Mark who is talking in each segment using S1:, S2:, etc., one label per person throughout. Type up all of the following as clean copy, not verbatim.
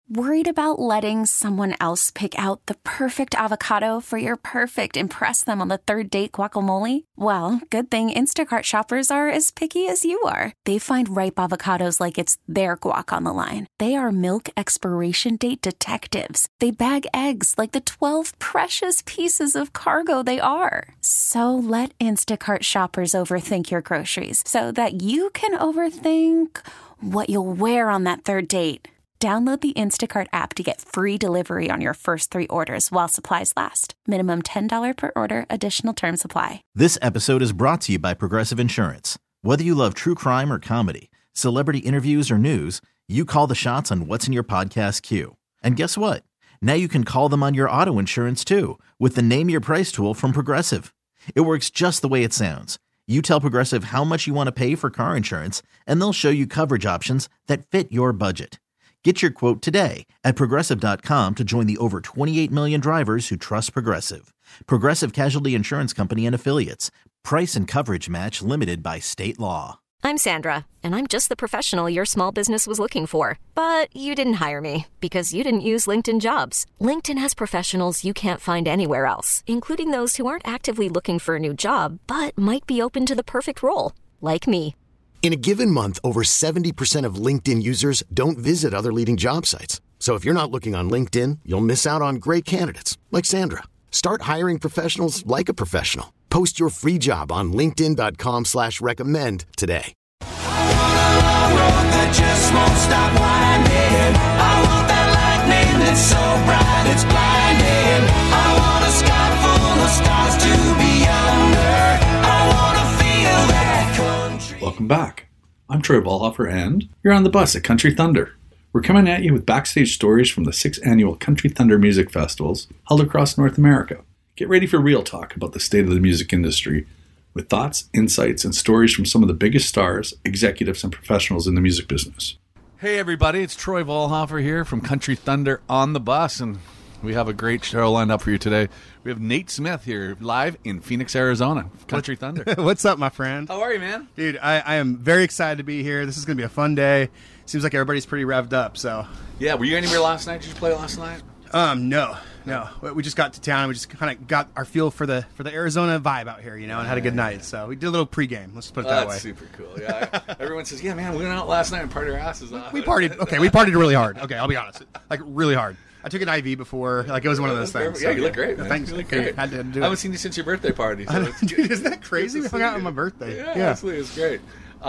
S1: Worried about letting someone else pick out the perfect avocado for your perfect impress them on the third date guacamole? Well, good thing Instacart shoppers are as picky as you are. They find ripe avocados like it's their guac on the line. They are milk expiration date detectives. They bag eggs like the 12 precious pieces of cargo they are. So let Instacart shoppers overthink your groceries so that you can overthink what you'll wear on that third date. Download the Instacart app to get free delivery on your first 3 orders while supplies last. Minimum $10 per order. Additional terms apply.
S2: This episode is brought to you by Progressive Insurance. Whether you love true crime or comedy, celebrity interviews or news, you call the shots on what's in your podcast queue. And guess what? Now you can call them on your auto insurance too with the Name Your Price tool from Progressive. It works just the way it sounds. You tell Progressive how much you want to pay for car insurance, and they'll show you coverage options that fit your budget. Get your quote today at Progressive.com to join the over 28 million drivers who trust Progressive. Progressive Casualty Insurance Company and Affiliates. Price and coverage match limited by state law.
S3: I'm Sandra, and I'm just the professional your small business was looking for. But you didn't hire me because you didn't use LinkedIn Jobs. LinkedIn has professionals you can't find anywhere else, including those who aren't actively looking for a new job, but might be open to the perfect role, like me.
S4: In a given month, over 70% of LinkedIn users don't visit other leading job sites. So if you're not looking on LinkedIn, you'll miss out on great candidates like Sandra. Start hiring professionals like a professional. Post your free job on linkedin.com/recommend today.
S5: I want a long road that just won't stop winding. I want that lightning that's so bright it's blinding. I want a sky full of stars to be under. I want to feel that country.
S6: Welcome back. I'm Troy Ballhofer, and you're on the bus at Country Thunder. We're coming at you with backstage stories from the 6th annual Country Thunder Music Festivals held across North America. Get ready for real talk about the state of the music industry, with thoughts, insights, and stories from some of the biggest stars, executives, and professionals in the music business.
S7: Hey everybody, it's Troy Ballhofer here from Country Thunder on the Bus, and we have a great show lined up for you today. We have Nate Smith here live in Phoenix, Arizona, Country Thunder.
S8: What's up, my friend?
S7: How are you, man?
S8: Dude, I am very excited to be here. This is going to be a fun day. Seems like everybody's pretty revved up, so.
S7: Yeah, were you anywhere last night? Did you play last night?
S8: No. We just got to town. We just kind of got our feel for the Arizona vibe out here, and had a good night. So we did a little pregame. Let's put it that way.
S7: That's super cool. Yeah, everyone says, "Yeah, man, we went out last night and partied our asses off."
S8: We partied. Okay, we partied really hard. Okay, I'll be honest, like really hard. I took an IV before, like it was one of those things.
S7: Yeah, you look great, man.
S8: Thanks.
S7: You look great.
S8: I haven't
S7: I seen you since your birthday party. So
S8: Dude, isn't that crazy? We hung out on my birthday.
S7: Yeah, absolutely, it's great.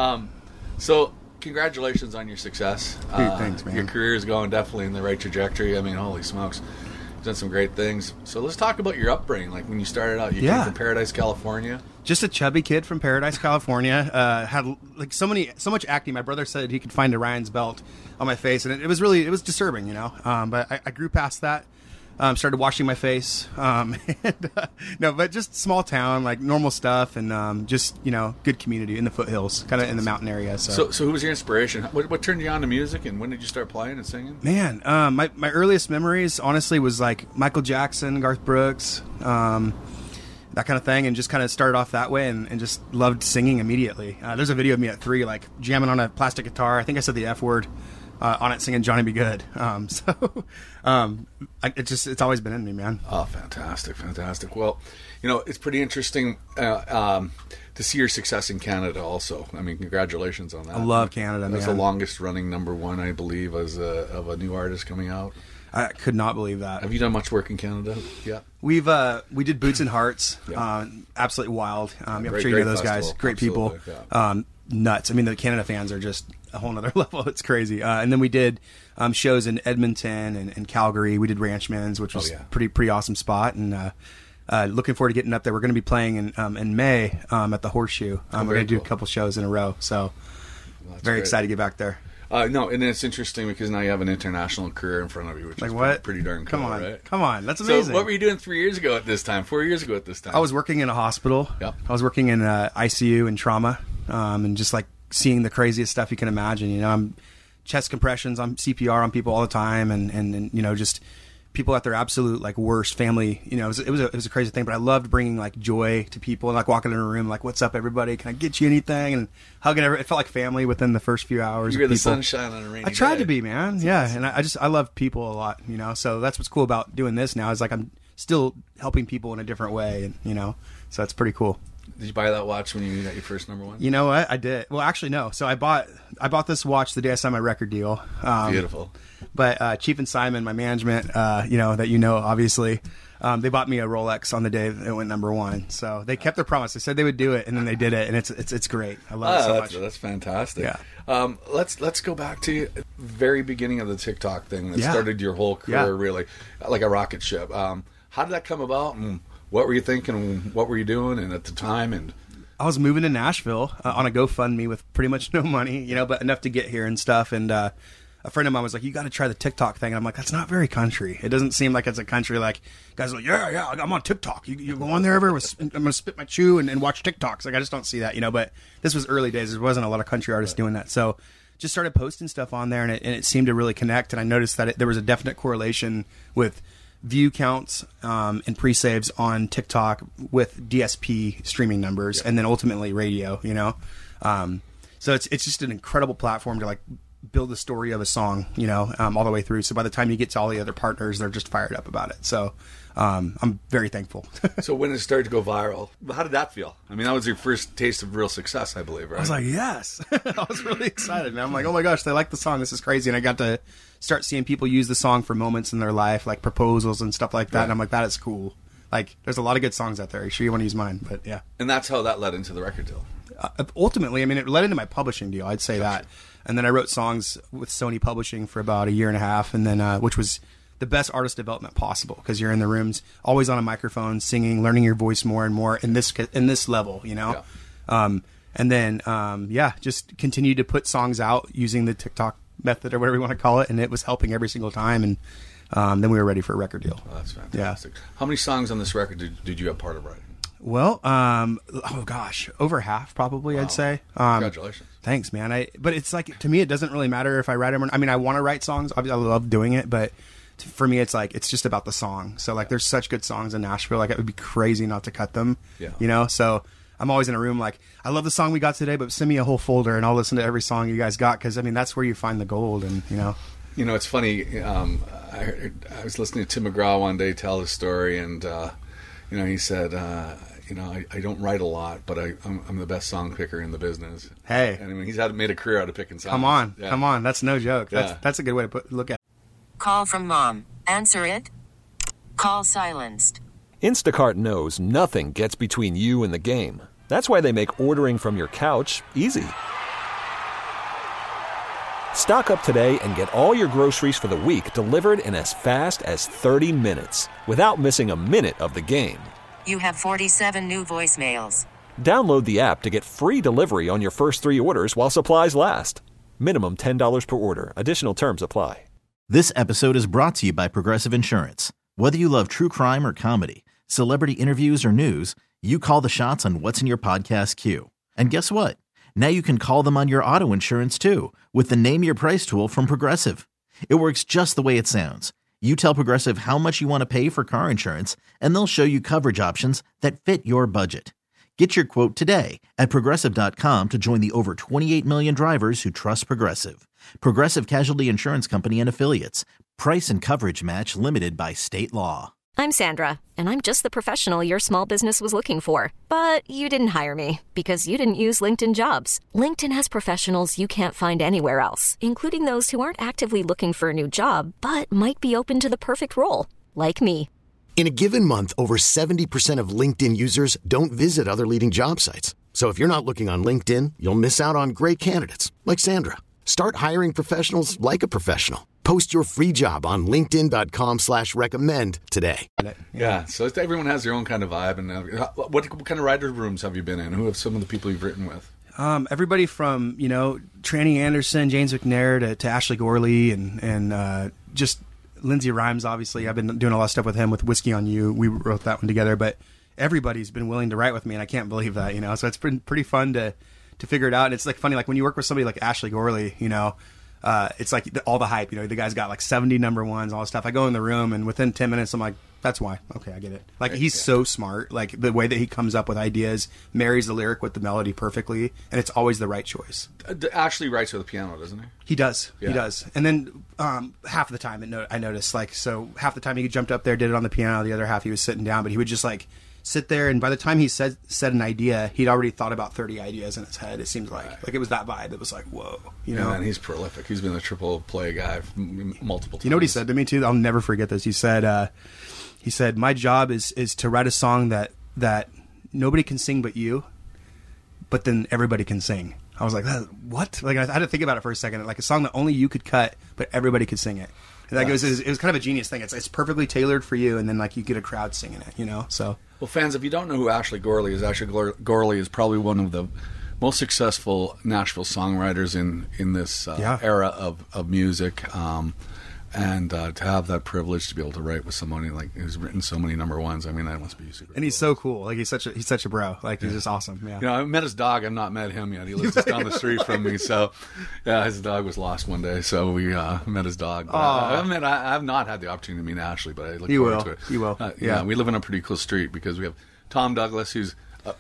S7: So, congratulations on your success.
S8: Dude, thanks, man.
S7: Your career is going definitely in the right trajectory. I mean, holy smokes. You've done some great things. So let's talk about your upbringing. Like when you started out, you came from Paradise, California.
S8: Just a chubby kid from Paradise, California. Had like so much acne. My brother said he could find Orion's belt on my face, and it was disturbing, But I grew past that. Started washing my face. But just small town, like normal stuff, and just good community in the foothills, kind of in the mountain area. So
S7: who was your inspiration? What turned you on to music, and when did you start playing and singing?
S8: Man, my earliest memories, honestly, was like Michael Jackson, Garth Brooks, that kind of thing, and just kind of started off that way, and just loved singing immediately. There's a video of me at 3, like jamming on a plastic guitar. I think I said the F word. On it, singing Johnny B. Good. It's always been in me, man.
S7: Oh, fantastic. Well, it's pretty interesting to see your success in Canada also. I mean, congratulations on that.
S8: I love Canada, man.
S7: That's the longest running #1, I believe, of a new artist coming out.
S8: I could not believe that.
S7: Have you done much work in Canada? Yeah.
S8: We did Boots and Hearts. Yeah. Absolutely wild. I'm sure you know those guys. Great people. Yeah. Nuts. I mean, the Canada fans are just a whole nother level. It's crazy. And then we did shows in Edmonton and Calgary. We did Ranchman's, which was pretty awesome spot. And looking forward to getting up there. We're going to be playing in May at the Horseshoe. We're going to do a couple shows in a row. So very excited to get back there.
S7: No, and it's interesting because now you have an international career in front of you, which is pretty darn cool, right?
S8: Come on. That's amazing.
S7: So what were you doing 4 years ago at this time?
S8: I was working in a hospital. Yep. I was working in ICU and trauma, and just like seeing the craziest stuff you can imagine. I'm chest compressions, I'm CPR on people all the time, and just people at their absolute like worst, family. You know, it was a crazy thing, but I loved bringing like joy to people and like walking in a room like, "What's up, everybody? Can I get you anything?" and hugging everybody. It felt like family within the first few hours.
S6: You were the sunshine on a rainy day.
S8: I tried to be, man. Yeah, and I love people a lot. You know, so that's what's cool about doing this now is like I'm still helping people in a different way, and you know, so it's pretty cool.
S6: Did you buy that watch when you got your first number one?
S8: You know what? I did. Well, actually, no. So I bought this watch the day I signed my record deal.
S6: Beautiful.
S8: But Chief and Simon, my management, you know, that you know, obviously, they bought me a Rolex on the day it went number one. So they kept their promise. They said they would do it, and then they did it, and it's great. I love it so much.
S6: That's fantastic.
S8: Yeah.
S6: Let's go back to the very beginning of the TikTok thing that started your whole career, really, like a rocket ship. How did that come about, and what were you thinking? What were you doing? And at the time, and
S8: I was moving to Nashville on a GoFundMe with pretty much no money, you know, but enough to get here and stuff. And a friend of mine was like, "You got to try the TikTok thing." And I'm like, "That's not very country. It doesn't seem like it's a country." Like guys are like, "Yeah, I'm on TikTok. You go on there ever? I'm gonna spit my chew and watch TikToks." Like I just don't see that, you know. But this was early days. There wasn't a lot of country artists doing that, so just started posting stuff on there, and it seemed to really connect. And I noticed that there was a definite correlation with view counts and pre-saves on TikTok with DSP streaming numbers, and then ultimately radio, you know. So it's just an incredible platform to like build the story of a song, you know, all the way through. So by the time you get to all the other partners, they're just fired up about it. So I'm very thankful.
S6: So when it started to go viral, how did that feel? I mean, that was your first taste of real success, I believe, right?
S8: I was like, yes. I was really excited, man. I'm like, oh my gosh, they like the song. This is crazy. And I got to start seeing people use the song for moments in their life, like proposals and stuff like that. Right. And I'm like, that is cool. Like, there's a lot of good songs out there. Are you sure you want to use mine? But yeah.
S6: And that's how that led into the record deal.
S8: Ultimately, I mean, it led into my publishing deal. I'd say that. And then I wrote songs with Sony Publishing for about a year and a half, and then which was the best artist development possible because you're in the rooms, always on a microphone, singing, learning your voice more and more in this level, you know. Yeah. And then just continued to put songs out using the TikTok method or whatever you want to call it, and it was helping every single time. And then we were ready for a record deal.
S6: Oh, that's fantastic. Yeah. How many songs on this record did you have part of writing?
S8: Well, oh gosh, over half probably. Wow. I'd say.
S6: Congratulations.
S8: Thanks, man. But it's like, to me, it doesn't really matter if I write them or, I mean, I want to write songs. I love doing it, but for me, it's like, it's just about the song. So like, there's such good songs in Nashville. Like, it would be crazy not to cut them. Yeah. You know. So I'm always in a room like, I love the song we got today, but send me a whole folder and I'll listen to every song you guys got, because I mean, that's where you find the gold. And you know.
S6: You know, it's funny. I was listening to Tim McGraw one day tell his story, and you know, he said, you know, I don't write a lot, but I'm the best song picker in the business.
S8: Hey,
S6: and I mean, he's made a career out of picking songs.
S8: Come on, that's no joke. That's a good way to look at it.
S9: Call from mom. Answer it. Call silenced.
S10: Instacart knows nothing gets between you and the game. That's why they make ordering from your couch easy. Stock up today and get all your groceries for the week delivered in as fast as 30 minutes without missing a minute of the game.
S9: You have 47 new voicemails.
S10: Download the app to get free delivery on your first 3 orders while supplies last. Minimum $10 per order. Additional terms apply.
S2: This episode is brought to you by Progressive Insurance. Whether you love true crime or comedy, celebrity interviews or news, you call the shots on what's in your podcast queue. And guess what? Now you can call them on your auto insurance too with the Name Your Price tool from Progressive. It works just the way it sounds. You tell Progressive how much you want to pay for car insurance, and they'll show you coverage options that fit your budget. Get your quote today at Progressive.com to join the over 28 million drivers who trust Progressive. Progressive Casualty Insurance Company and Affiliates. Price and coverage match limited by state law.
S3: I'm Sandra, and I'm just the professional your small business was looking for. But you didn't hire me because you didn't use LinkedIn Jobs. LinkedIn has professionals you can't find anywhere else, including those who aren't actively looking for a new job, but might be open to the perfect role, like me.
S4: In a given month, over 70% of LinkedIn users don't visit other leading job sites. So if you're not looking on LinkedIn, you'll miss out on great candidates like Sandra. Start hiring professionals like a professional. Post your free job on linkedin.com/recommend today.
S6: Yeah, so everyone has their own kind of vibe. And what kind of writer rooms have you been in? Who have some of the people you've written with?
S8: Everybody from, you know, Tranny Anderson, James McNair to Ashley Gorley and just Lindsay Rhymes, obviously. I've been doing a lot of stuff with him with Whiskey on You. We wrote that one together, but everybody's been willing to write with me, and I can't believe that, you know. So it's been pretty fun to figure it out. And it's like funny, like when you work with somebody like Ashley Gorley, you know, it's like all the hype. You know, the guy's got like 70 number ones, all this stuff. I go in the room, and within 10 minutes, I'm like, that's why. Okay, I get it. Like, he's so smart. Like, the way that he comes up with ideas, marries the lyric with the melody perfectly, and it's always the right choice.
S7: Ashley writes with the piano, doesn't he?
S8: He does. Yeah. He does. And then half of the time, I noticed, like, so half the time he jumped up there, did it on the piano, the other half he was sitting down, but he would just, like, sit there, and by the time he said an idea, he'd already thought about 30 ideas in his head, it seemed like. Like, it was that vibe. It was like, whoa. You know?
S7: And he's prolific. He's been a triple play guy multiple times.
S8: You know what he said to me, too? I'll never forget this. He said, my job is to write a song that nobody can sing but you, but then everybody can sing. I was like, what? Like, I had to think about it for a second. Like, a song that only you could cut, but everybody could sing it. And like, it was kind of a genius thing. It's perfectly tailored for you, and then, like, you get a crowd singing it, you know? So,
S7: well, fans, if you don't know who Ashley Gorley is, Ashley Gorley is probably one of the most successful Nashville songwriters in this era of music. And to have that privilege to be able to write with somebody like who's written so many number ones, I mean, that must be super.
S8: And he's so cool. Like, he's such a bro. Like, he's just awesome. Yeah.
S7: You know, I met his dog. I've not met him yet. He lives just down the street from me. So, yeah, his dog was lost one day, so we met his dog. I've not had the opportunity to meet Ashley, but I look forward to it.
S8: You will.
S7: Yeah, we live in a pretty cool street because we have Tom Douglas, who's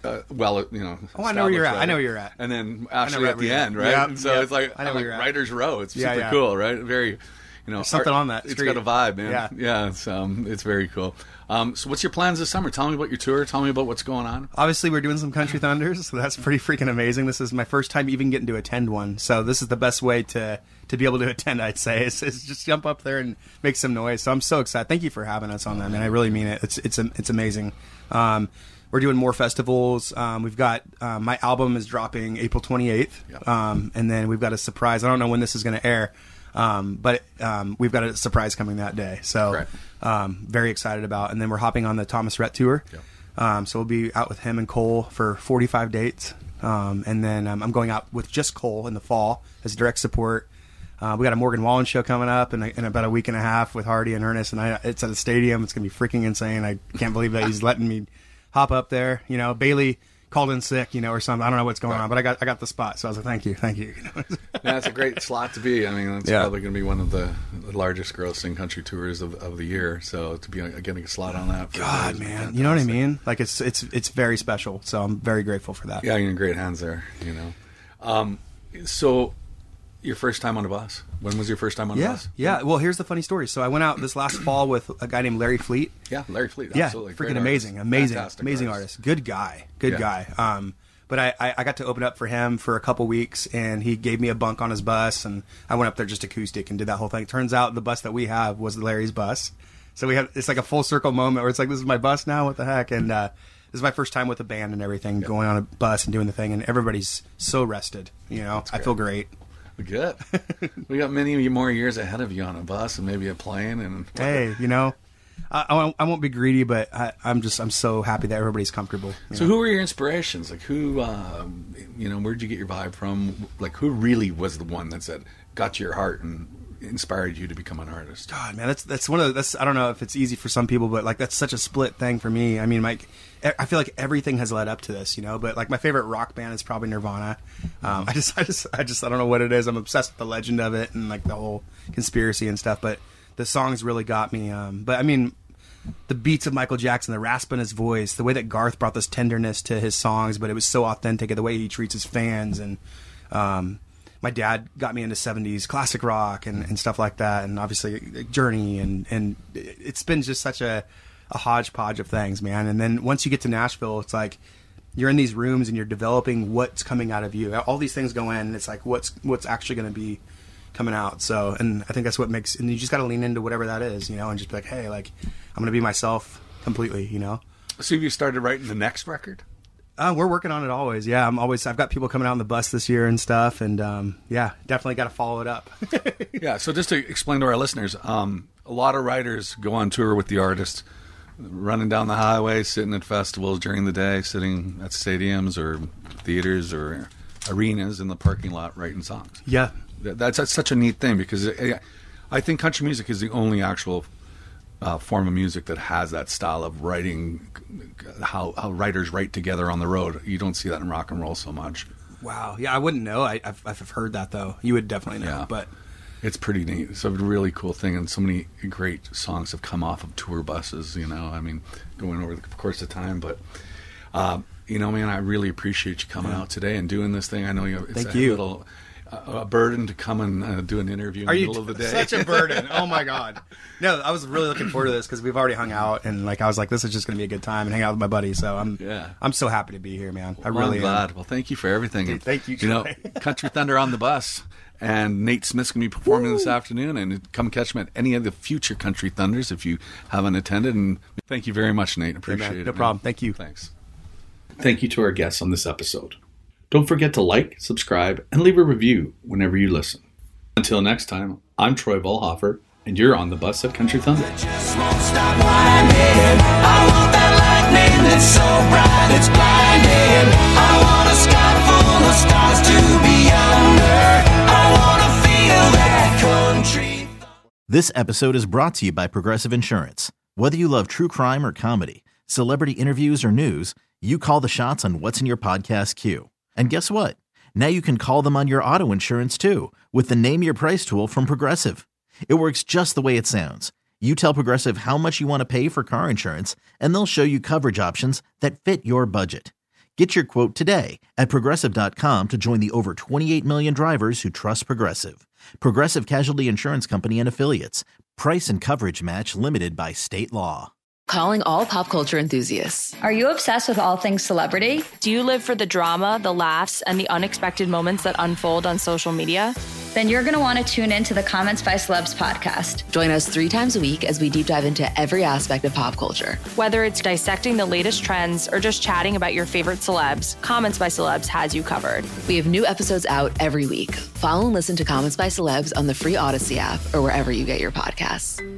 S7: you know.
S8: Oh, I know where you're at. I know where you're at.
S7: And then Ashley at the end, right?
S8: Yep,
S7: and so it's like Writer's Row. It's super cool, right? Very. You know,
S8: something on that street.
S7: It's got a vibe, man. Yeah, it's very cool. So what's your plans this summer? Tell me about your tour. Tell me about what's going on.
S8: Obviously, we're doing some Country Thunders, so that's pretty freaking amazing. This is my first time even getting to attend one, so this is the best way to be able to attend, I'd say, is just jump up there and make some noise. So I'm so excited. Thank you for having us on that, man. I really mean it. It's amazing. We're doing more festivals. We've got my album is dropping April 28th, and then we've got a surprise. I don't know when this is going to air. But we've got a surprise coming that day, so very excited about. And then we're hopping on the Thomas Rhett tour, so we'll be out with him and Cole for 45 dates, and then I'm going out with just Cole in the fall as direct support. We got a Morgan Wallen show coming up in about a week and a half with Hardy and Ernest, and it's at a stadium. It's gonna be freaking insane. I can't believe that he's letting me hop up there. You know, Bailey called in sick, you know, or something. I don't know what's going on, but I got the spot, so I was like, thank you. You know?
S7: Yeah, it's a great slot to be. I mean, it's probably going to be one of the largest grossing country tours of the year. So to be getting a slot on that,
S8: God, man, you know what I mean? Like, it's very special. So I'm very grateful for that.
S7: Yeah, you're in great hands there. You know, so. Your first time on a bus? When was your first time on a bus?
S8: Yeah. Well, here's the funny story. So I went out this last fall with a guy named Larry Fleet.
S7: Yeah, Larry Fleet.
S8: Yeah,
S7: absolutely.
S8: Freaking amazing artist. Good guy. But I got to open up for him for a couple weeks, and he gave me a bunk on his bus, and I went up there just acoustic and did that whole thing. Turns out the bus that we have was Larry's bus. So it's like a full circle moment where it's like, this is my bus now. What the heck? And this is my first time with a band and everything, going on a bus and doing the thing, and everybody's so rested. You know, I feel great.
S7: Good. We got many more years ahead of you on a bus and maybe a plane. And
S8: hey, you know, I won't be greedy, but I'm so happy that everybody's comfortable.
S7: So who were your inspirations? Like who, you know, where'd you get your vibe from? Like who really was the one that got your heart and inspired you to become an artist?
S8: God, man, that's one of I don't know if it's easy for some people, but like that's such a split thing for me. I mean, I feel like everything has led up to this, you know. But like my favorite rock band is probably Nirvana. I don't know what it is. I'm obsessed with the legend of it and like the whole conspiracy and stuff. But the songs really got me. But I mean, the beats of Michael Jackson, the rasp in his voice, the way that Garth brought this tenderness to his songs, but it was so authentic. The way he treats his fans, and my dad got me into 70s classic rock and stuff like that, and obviously Journey, and it's been just such a hodgepodge of things, man. And then once you get to Nashville, it's like you're in these rooms and you're developing what's coming out of you. All these things go in, and it's like what's actually going to be coming out. So, and I think that's what makes, and you just got to lean into whatever that is, you know, and just be like, hey, like I'm going to be myself completely, you know.
S7: So have you started writing the next record?
S8: We're working on it always. Yeah, I've got people coming out on the bus this year and stuff, and yeah, definitely got to follow it up.
S7: Yeah. So just to explain to our listeners, a lot of writers go on tour with the artist, running down the highway, sitting at festivals during the day, sitting at stadiums or theaters or arenas in the parking lot writing songs.
S8: Yeah.
S7: That's such a neat thing, because I think country music is the only actual form of music that has that style of writing, how writers write together on the road. You don't see that in rock and roll so much.
S8: Wow. Yeah, I wouldn't know. I've heard that, though. You would definitely know.
S7: Yeah.
S8: But
S7: It's pretty neat. It's a really cool thing, and so many great songs have come off of tour buses, you know, I mean, going over the course of time, but, you know, man, I really appreciate you coming out today and doing this thing. I know it's little burden to come and do an interview in the middle of the day.
S8: Such a burden. Oh, my God. No, I was really looking forward to this because we've already hung out, and like I was like, this is just going to be a good time and hang out with my buddy. So I'm so happy to be here, man.
S7: I'm glad. Well, thank you for everything.
S8: Dude, thank you,
S7: Troy. You know, Country Thunder on the Bus. And Nate Smith's going to be performing this afternoon, and come catch him at any of the future Country Thunders if you haven't attended. And thank you very much, Nate. Appreciate it.
S8: No problem. Thank you.
S7: Thanks.
S6: Thank you to our guests on this episode. Don't forget to like, subscribe, and leave a review whenever you listen. Until next time, I'm Troy Volhofer, and you're on the bus at Country Thunder.
S5: Just won't stop whining. I want that lightning that's so bright it's blinding. I want a sky full of stars to be under. I want to feel that country.
S2: This episode is brought to you by Progressive Insurance. Whether you love true crime or comedy, celebrity interviews or news, you call the shots on what's in your podcast queue. And guess what? Now you can call them on your auto insurance too with the Name Your Price tool from Progressive. It works just the way it sounds. You tell Progressive how much you want to pay for car insurance, and they'll show you coverage options that fit your budget. Get your quote today at Progressive.com to join the over 28 million drivers who trust Progressive. Progressive Casualty Insurance Company and Affiliates. Price and coverage match limited by state law.
S11: Calling all pop culture enthusiasts.
S12: Are you obsessed with all things celebrity?
S13: Do you live for the drama, the laughs, and the unexpected moments that unfold on social media?
S12: Then you're going to want to tune into the Comments by Celebs podcast.
S11: Join us 3 times a week as we deep dive into every aspect of pop culture.
S13: Whether it's dissecting the latest trends or just chatting about your favorite celebs, Comments by Celebs has you covered.
S11: We have new episodes out every week. Follow and listen to Comments by Celebs on the free Odyssey app or wherever you get your podcasts.